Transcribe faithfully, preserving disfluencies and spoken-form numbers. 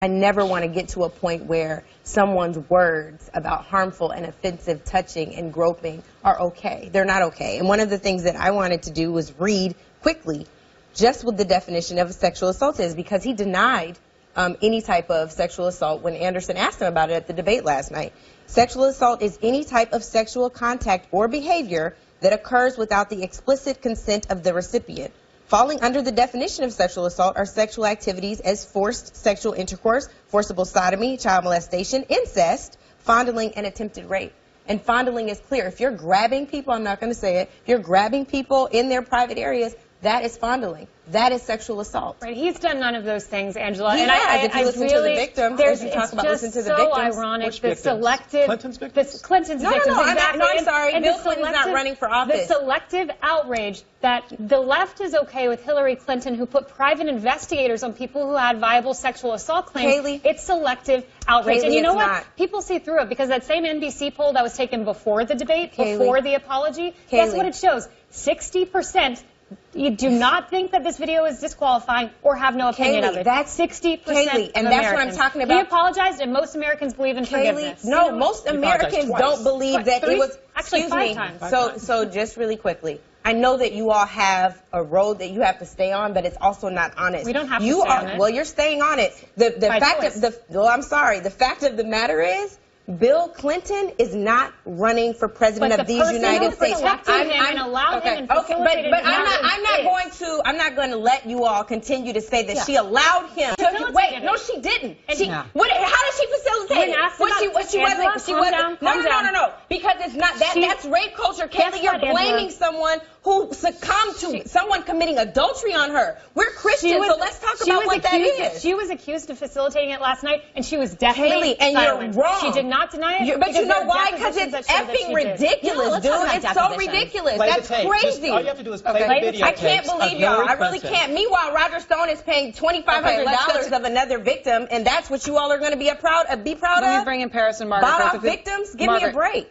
I never want to get to a point where someone's words about harmful and offensive touching and groping are okay. They're not okay. And one of the things that I wanted to do was read quickly just what the definition of a sexual assault is, because he denied um, any type of sexual assault when Anderson asked him about it at the debate last night. Sexual assault is any type of sexual contact or behavior that occurs without the explicit consent of the recipient. Falling under the definition of sexual assault are sexual activities as forced sexual intercourse, forcible sodomy, child molestation, incest, fondling, and attempted rape. And fondling is clear. If you're grabbing people, I'm not going to say it, if you're grabbing people in their private areas, that is fondling. That is sexual assault. Right. He's done none of those things, Angela. He and has. I, I, if you I listen really, to the victims, there's, as you talk it's about just listen to the so victims. ironic. Which the victims? selective, Clinton's victims? The, Clinton's No, no, victims. no, I'm, exactly. no, I'm And- sorry. and Bill the Clinton's not selective- running for office. The selective outrage that the left is okay with Hillary Clinton, who put private investigators on people who had viable sexual assault claims. Kayleigh. It's selective outrage. Kayleigh, and you know it's what? not. People see through it, because that same N B C poll that was taken before the debate, Kayleigh. before the apology, guess Kayleigh. what it shows? sixty percent you do not think that this video is disqualifying or have no opinion Kayleigh, of it. that's sixty percent Kayleigh, and of that's what I'm Americans. talking about. He apologized, and most Americans believe in Kayleigh, forgiveness. no, most He Americans apologized don't twice. believe Twice, that three- it was. actually, excuse five me. times. Five So, times. so just really quickly, I know that you all have a road that you have to stay on, but it's also not honest. We don't have to you stay are, on it. Well, you're staying on it. The the By fact choice. of the well, I'm sorry. The fact of the matter is, Bill Clinton is not running for president But of the these person United who States. selected him and allowed okay, him and okay, but facilitated but his I'm not marriage I'm not is- going to I'm not going to let you all continue to say that Yeah. she allowed him. to- Facilitated wait, it. no, she didn't. And she yeah. what? How did she facilitate When it? asked What about- she what she Angela, wasn't she calm wasn't. down, no, calm no, no, down. no, no. Because it's not that. She- that's rape culture, Guess Kayleigh. You're what, Angela? blaming someone who succumbed to She- someone committing adultery on her. We're Christians, She was, so let's talk she about was what that accused, is. She was accused of facilitating it last night, and she was definitely Kayleigh, and silent. you're wrong. She did not deny it. You- but you because know there are why? Because depositions it's that show that effing she did. ridiculous, Yeah, let's dude. talk about It's so depositions. ridiculous. Play the That's tape. crazy. Just, all you have to do is play Okay. the video I can't tapes of believe y'all. Hillary I really Clinton. can't. Meanwhile, Roger Stone is paying twenty-five hundred Okay, let's dollars go of another victim, and that's what you all are going to be a proud, uh, be proud Let me of. bring in Paris and Margaret. Bought both off of you. victims. Give me a Margaret. break.